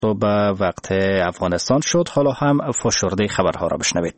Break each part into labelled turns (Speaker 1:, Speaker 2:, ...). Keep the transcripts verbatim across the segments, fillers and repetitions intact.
Speaker 1: به وقت افغانستان شد. حالا هم فشرده خبرها را بشنوید.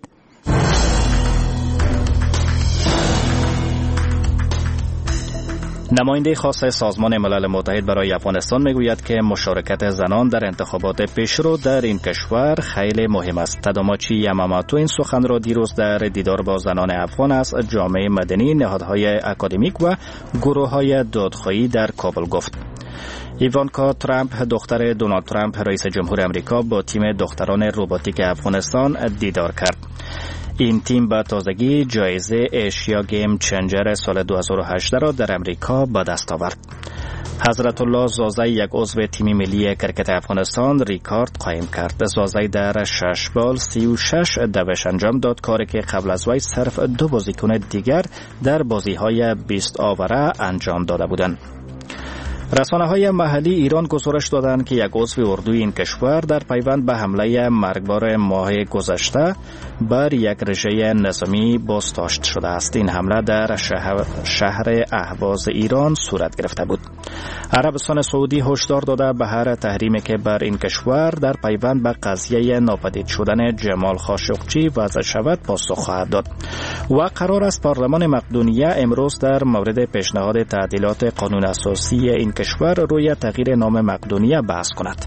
Speaker 1: نماینده خاص سازمان ملل متحد برای افغانستان میگوید که مشارکت زنان در انتخابات پیشرو در این کشور خیلی مهم است. تاداماچی یاماماتو این سخن را دیروز در دیدار با زنان افغان از جامعه مدنی، نهادهای اکادمیک و گروه‌های دادخواهی در کابل گفت. ایوانکا ترامپ دختر دونالد ترامپ رئیس جمهور آمریکا با تیم دختران روباتیک افغانستان دیدار کرد. این تیم با تازگی جایزه ایشیا گیم چنجر سال دو هزار و هجده را در امریکا به دست آورد. حضرت الله زازی یک عضو تیم ملی کرکت افغانستان ریکارد قائم کرد. زازی در شش بال سی و شش دوش انجام داد، کاری که قبل از وی صرف دو بازیکن دیگر در بازی‌های بیست آوره انجام داده بودند. رسانه‌های محلی ایران گزارش دادند که یک عضو اردوی این کشور در پیوند به حمله مرگبار ماه گذشته بر یک رژه نظامی بازداشت شده است. این حمله در شهر, شهر اهواز ایران صورت گرفته بود. عربستان سعودی هشدار داده به هر تحریمی که بر این کشور در پیوند به قضیه ناپدید شدن جمال خاشقچی وضع شود پاسخ خواهد داد. و قرار است پارلمان مقدونیه امروز در مورد پیشنهاد تعدیلات قانون اساسی این کشور روی تغییر نام مقدونیه بحث کند.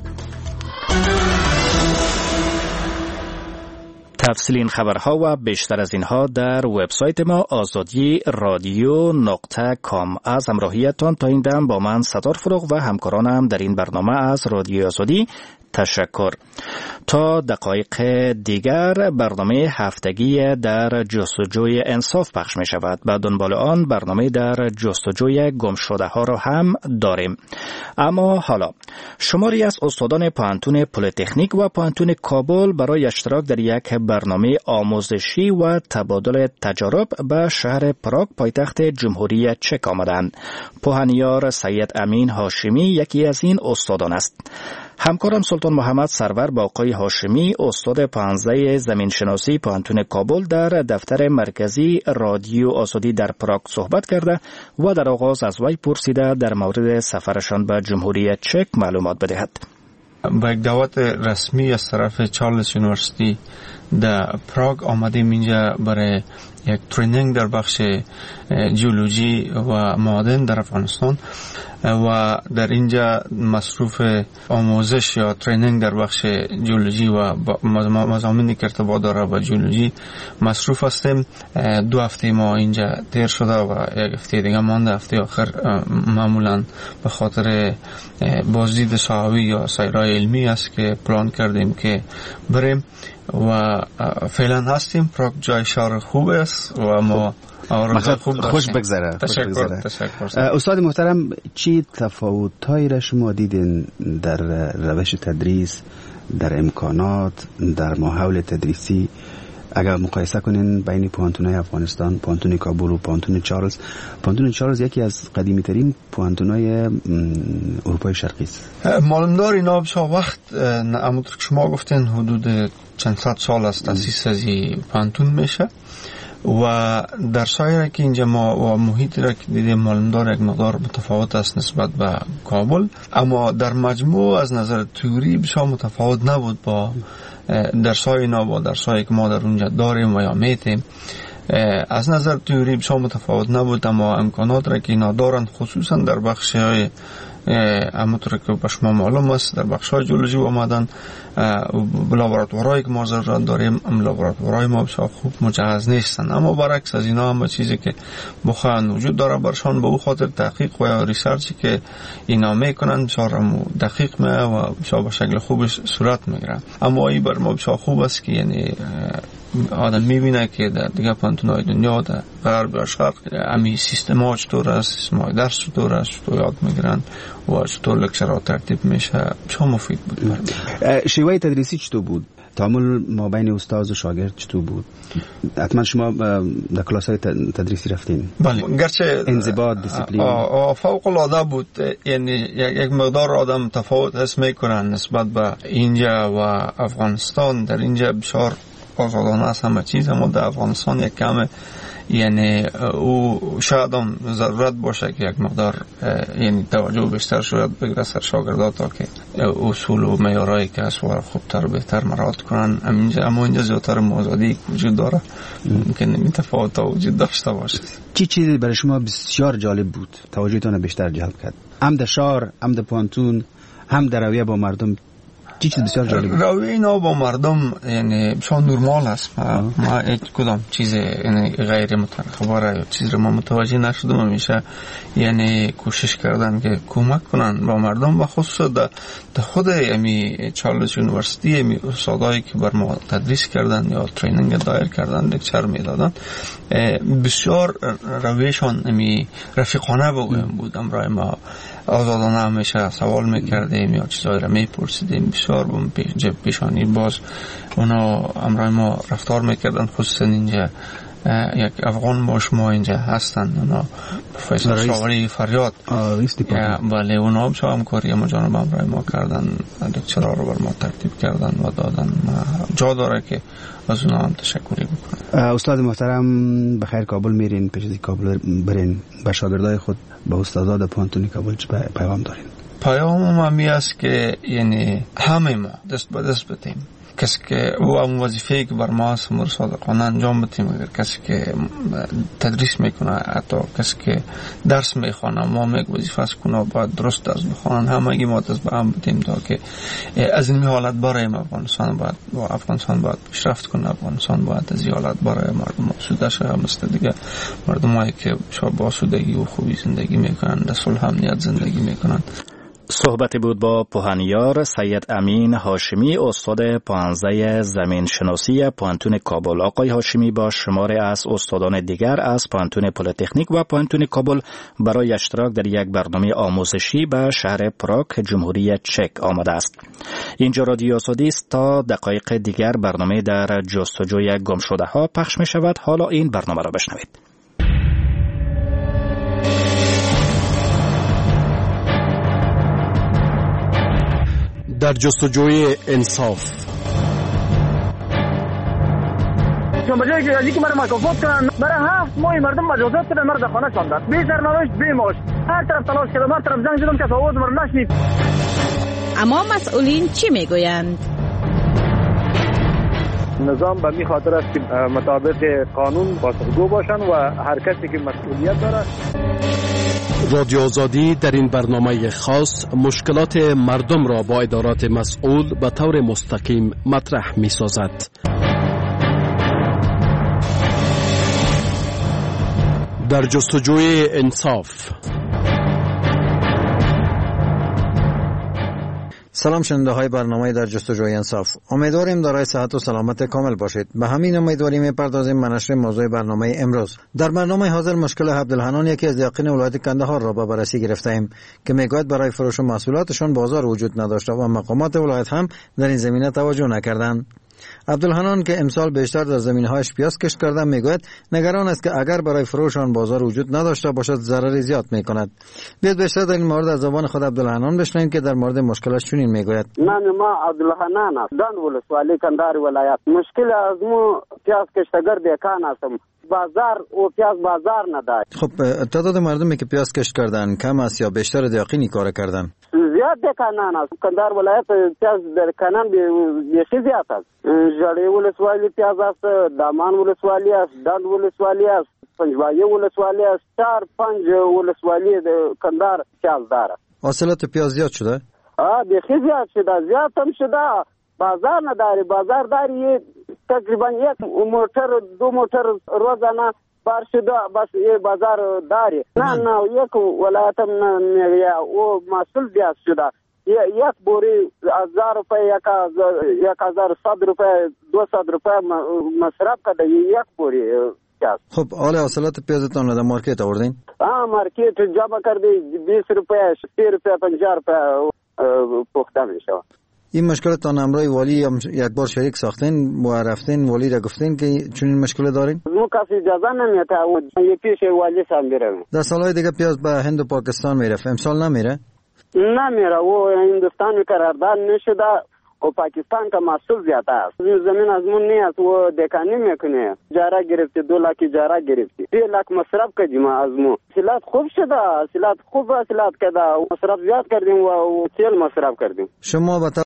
Speaker 1: تفصیل این خبرها و بیشتر از اینها در وبسایت ما آزادی رادیو نقطه کام. از همراهیتان تا این دم با من ستار فروغ و همکارانم در این برنامه از رادیو آزادی تشکر. تا دقایق دیگر برنامه هفتگی در جستجوی انصاف پخش می شود. به دنبال آن برنامه در جستجوی گم شده ها را هم داریم. اما حالا شماری از استادان پوهنتون پلی‌تکنیک و پوهنتون کابل برای اشتراک در یک برنامه آموزشی و تبادل تجارب به شهر پراگ پایتخت جمهوری چک آمدند. پوهنیار سید امین هاشمی یکی از این استادان است. همکارم سلطان محمد سرور با آقای هاشمی استاد پانزده زمینشناسی پوهنتون کابل در دفتر مرکزی رادیو آزادی در پراگ صحبت کرده و در آغاز از وی پرسیده در مورد سفرشان به جمهوری چک معلومات بدهد.
Speaker 2: با یک دعوت رسمی از طرف چارلز یونیورسیتی در پراگ آمدیم اینجا برای یک ترینینگ در بخش جیولوژی و معادن در افغانستان و در اینجا مصروف آموزش یا ترینینگ در بخش جیولوژی و مضامینی که ارتباط داره با جیولوژی مصروف هستیم. دو هفته ما اینجا تیر شده و یک هفته دیگه مانده. هفته آخر معمولا به خاطر بازدید صحابی یا سیرای علمی است که پلان کردیم که بریم و فعلا هستیم. پراگ جای شهر خوب است و ما
Speaker 3: خوب خوش بگذره.
Speaker 2: تشکر. تشکر.
Speaker 3: استاد محترم، چی تفاوت‌هایی را شما دیدین در روش تدریس، در امکانات، در ماحول تدریسی اگر مقایسه کنین بین پوهنتون‌های افغانستان، پوهنتون کابل و پوهنتون چارلز؟ پوهنتون چارلز یکی از قدیمی‌ترین پوهنتون‌های اروپای شرقی است.
Speaker 2: معلومدار اینا بسیار وقت همونطور که شما گفتین حدود چند صد سال از تأسیس از پوهنتون میشه و در سایر که اینجا ما و محیطی را که دیدیم معلومدار یک مقدار متفاوت است نسبت به کابل، اما در مجموع از نظر تئوری بسیار متفاوت نبود با درس‌های اینا با درس‌هایی که ما در اونجا داریم و یا میتیم. از نظر تئوری بسیار متفاوت نبود، اما امکانات را که اینا دارند خصوصا در بخش‌های همونطور که به شما معلوم است در بخش‌های جیولوژی و معدن لابراتوارهایی که ما ضرورت داریم لابراتوارهای ما بسیار خوب مجهز نیستند، اما برعکس از اینا هم چیزی که بخواهند وجود داره برشان به او خاطر تحقیق و ریسرچی که اینا میکنن بسیار دقیق میه و بسیار به شکل خوبش صورت میگیره. اما این بر ما بسیار خوب است که یعنی آدم میبینه که در دیگه پوهنتون‌های دنیا در غرب و شرق امی سیستم‌ها چطور است، سیستم‌های درس چطور است، چطور یاد میگیرن و چطور لکچرها ترتیب میشه، بسیار مفید بود.
Speaker 3: شیوه تدریسی چطور بود؟ تعامل ما بین استاد و شاگرد چطور بود؟ حتما شما در کلاس‌های تدریسی رفتین.
Speaker 2: بله، گرچه
Speaker 3: انضباط، دیسیپلین
Speaker 2: فوق العاده بود. یعنی یک مقدار آدم تفاوت حس میکنن نسبت به اینجا و افغانستان. در اینجا بسیار آزادانه است همه چیز، اما در افغانستان یک کم یعنی او شاید هم ضرورت باشه که یک مقدار یعنی توجه بیشتر شاید بگیره سر شاگردات تا که اصول و معیارایی که هست و خوبتر و بهتر مراعات کنن. اما اینجا زیادتر آزادی وجود داره، ممکن این تفاوت وجود داشته باشه.
Speaker 3: چی چیزی برای شما بسیار جالب بود، توجهتون بیشتر جلب کرد؟ هم در شهر، هم در پانتون، هم در رویه با مردم؟ چی چیز بسیار جالب بود؟
Speaker 2: رویه اینا با مردم یعنی بسیار نرمال است. ما, ما هیچ کدام چیز یعنی غیر متخبره یا چیز رو ما متوجه نشدم. همیشه یعنی کوشش کردن که کمک کنن با مردم، و خصوصا در خود یعنی چارلز یونیورسیتی یعنی استادایی که بر ما تدریس کردن یا ترینینگ دایر کردن، لکچر میدادن، بسیار رویشان یعنی رفیقانه بود. امرای ما آزادانه همیشه سوال میکردیم یا چیزایی را میپرسیدیم. بسیار پیشانی باز اونا امرای ما رفتار میکردن. خصوصا اینجا یک افغان باش ما اینجا هستن، اونا پروفسور شاغری فریاد، بله اونا هم همکاری ما جانب امرای ما کردن، لکچرها رو بر ما ترتیب کردن و دادن. جا داره که از اونا هم تشکری بکنم.
Speaker 3: استاد محترم بخیر کابل میرین، پیش از کابل برین به شاگردای خود، به استادان پانتون کابل چه پیغام دارین؟
Speaker 2: پیام همی است که یعنی همه ما دست به دست بتیم. کسی که او اون وظیفه‌ای که بر ما هست صادقانه انجام بدیم. اگر کسی که تدریس میکنه، حتی کسی که درس میخوانه، ما میگه وظیفه است کنه باید درست درس بخوانن. همگی ما دست به هم بدیم تا که از این حالت برای افغانستان باید و افغانستان باید پیشرفت کنه. افغانستان باید از این حالت برای مردم آسوده شه، مثل دیگه مردمایی که با آسودگی و خوبی زندگی میکنن، در صلح و امنیت زندگی میکنن.
Speaker 1: صحبتی بود با پوهنیار سید امین هاشمی، استاد پانزده زمین شناسی پانتون کابل. آقای هاشمی با شماری از استادان دیگر از پانتون پلی‌تکنیک و پانتون کابل برای اشتراک در یک برنامه آموزشی به شهر پراگ جمهوری چک آمده است. اینجا رادیو آزادی است. تا دقایق دیگر برنامه در جستجوی گمشده ها پخش می شود. حالا این برنامه را بشنوید.
Speaker 4: در جستجوی انصاف.
Speaker 5: چون بجایی که ازی که مرا مکافات کنن، برای هفت ماه مردم مجازات کنن، مرد خانه شاندن، بی سرنوشت بی معاش، هر طرف تلاش کردم، هر طرف زنگ زدم که آواز مرا نشنید.
Speaker 6: اما مسئولین چی میگویند؟
Speaker 5: نظام به می خاطر است که مطابق قانون پاسخگو باشن و هر کسی که مسئولیت داره.
Speaker 4: رادیو آزادی در این برنامه خاص مشکلات مردم را با ادارات مسئول به طور مستقیم مطرح می سازد. در جستجوی انصاف.
Speaker 7: سلام شنونده های برنامه در جستجوی انصاف. امیدواریم دارای صحت و سلامت کامل باشید. به همین امیدواری میپردازیم به نشر موضوع برنامه امروز. در برنامه حاضر مشکل عبدالحنان، یکی از یقین ولایت کندهار را به بررسی گرفتیم که میگوید برای فروش محصولاتشان بازار وجود نداشته و مقامات ولایت هم در این زمینه توجه نکردند. عبدالحنان که امسال بیشتر در زمینهایش پیاز کشت کرده میگوید نگران است که اگر برای فروش آن بازار وجود نداشته باشد ضرری زیاد میکند. بیاید بیشتر در این مورد از زبان خود عبدالحنان بشنویم که در مورد مشکلش چنین میگوید.
Speaker 5: نام ما عبدالحنان است، دان ولسوالی کندهار ولایت. مشکل از مو پیاز کشتگر دیکان هستم. بازار و پیاز بازار نداره.
Speaker 7: خب تعداد مردمی که پیاز کشت کردن کم است یا بیشتر دیقینی کار کردن؟
Speaker 5: زیاد دیکانان است. کندهار ولایت پیاز در کانان بیشتر زیاد است. جړی ولسوالی پیاز است، دامان ولسوالی است، دند ولسوالی است، پنجوایه ولسوالی است، چار پنج ولسوالی د کندهار پیاز داره.
Speaker 7: حاصلات پیاز زیاد شده؟
Speaker 5: آه بیخی زیاد شده، زیاد هم شده. بازار نداری، بازار داری تقریبا یک موتر دو موتر روزانه بار شده، بس یه بازار داری. نه نه یک ولایت هم نه او مسئول بیاد شده. یک بوری هزار روپے یک یک هزار صد روپے دو صد روپے مصرف کرده یک بوری پیاز.
Speaker 7: خب حال حاصلات پیازتان در مارکت آوردین؟
Speaker 5: ها مارکت جمع کردی بیست روپے سی روپے پنجاه روپے پخته میشه.
Speaker 7: این مشکلتان همراه والی یک بار شریک ساختین و رفتین والی را گفتین که چنین مشکل دارین؟
Speaker 5: مو کسی اجازه نمیده و یکیش والی سم میره.
Speaker 7: در سالهای دیگه پیاز به هند و پاکستان میره، امسال نمیره؟
Speaker 5: نمیره و هندوستان قرارداد نشده و و پاکستان کا محصول زیادہ است. زمین ازمون نیست و دکانی میکنه. جارا گرفتی دو لاک جارا گرفتی. سی لاک مصرف کردیم ازمون. سیلات خوب شده. سیلات خوب سیلات کده. مصرف زیاد کردیم و سیل مصرف کردیم.
Speaker 7: شما